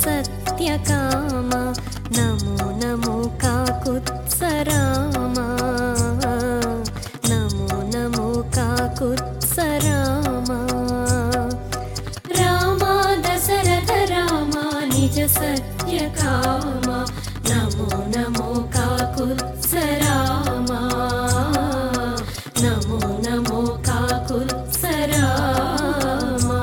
सत्यकाम नमो नमो काकुत्सरामा नमो नमो काकुत्सरामा रामा दशरथ रामा निज सत्यकाम नमो नमो काकुत्सरामा नमो नमो काकुत्सरामा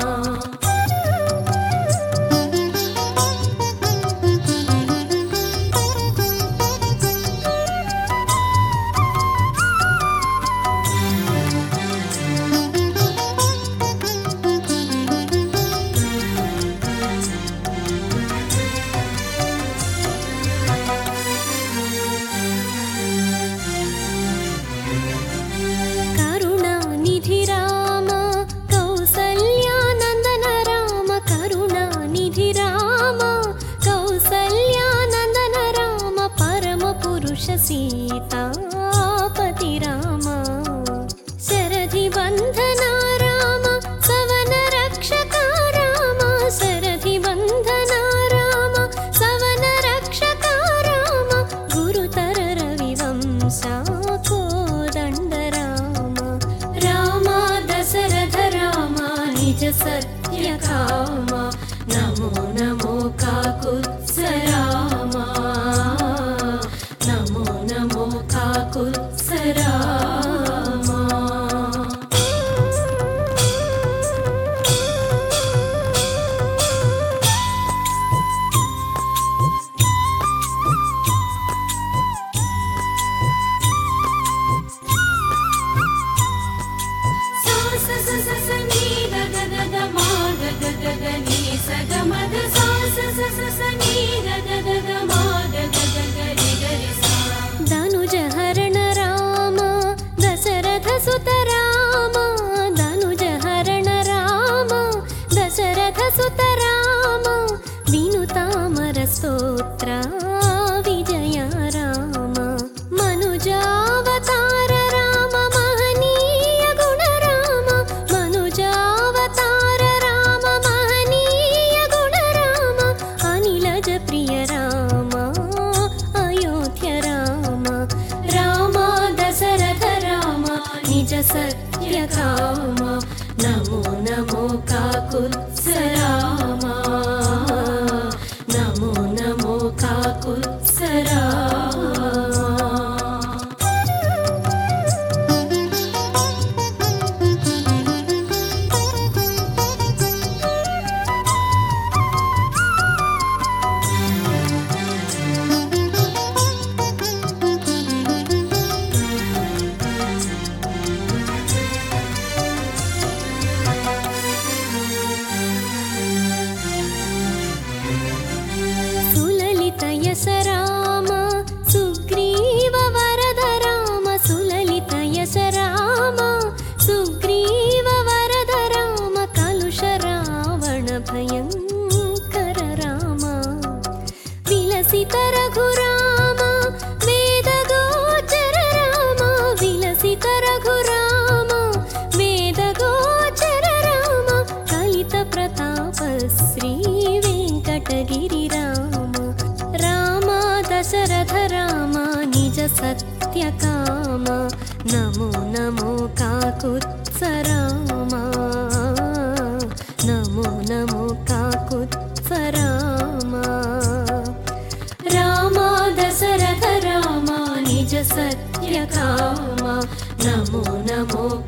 सीतापति राम शरधि बंधना राम सवन रक्षक राम शरधि बंधना राम सवन रक्षक राम गुरुतर रविवंशा कोदंड राम राम दशरथ राम निज सत्यकाम नमो नमो काकुत्सरामा नमो नमो काकुत्सरामा सा स स स स नी द द द द मा द द द द नी स ग म द सा स स स स नी द द द द मा द द द ग रि ग रि सा धनुज हरण राम दशरथ सुत राम धनुज हरण राम दशरथ सुत राम विनुतामर स्तोत्र विजय राम मनुजावतार राम महनीय गुण राम मनुजावतार राम महनीय गुण राम अनिलज प्रिय राम अयोध्य राम राम दशरथ राम निज सत्यकाम नमो नमो काकुत्सरामा नमो नमो काकुत्सरामा यश राम सुग्रीव वरद राम सुललित यश राम सुग्रीव वरद राम कलुष रावण भयंकर राम विलसित रघुराम वेद गोचर राम विलसित रघुराम वेद गोचर राम कलित प्रताप श्री वेंकटगिरि राम दशरथ राम निज सत्यकाम नमो नमो काकुत्सरामा नमो नमो काकुत्सरामा राम दशरथ राम निज सत्यकाम नमो नमो